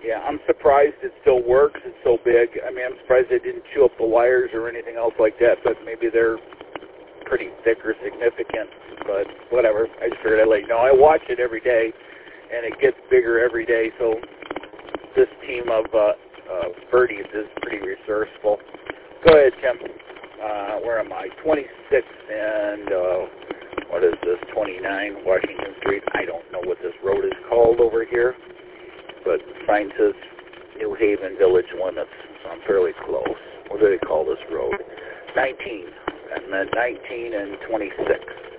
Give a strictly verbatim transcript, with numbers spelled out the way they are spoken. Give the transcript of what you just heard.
Yeah, I'm surprised it still works. It's so big. I mean, I'm surprised they didn't chew up the wires or anything else like that, but maybe they're pretty thick or significant, but whatever. I just figured I'd let you know. I watch it every day, and it gets bigger every day, so this team of uh, uh, birdies is pretty resourceful. Go ahead, Tim. Uh, where am I? twenty-six and, uh, what is this, twenty-nine Washington Street. I don't know what this road is called over here, but the sign says New Haven Village Limits, so I'm fairly close. What do they call this road? nineteen. And then nineteen and twenty-six.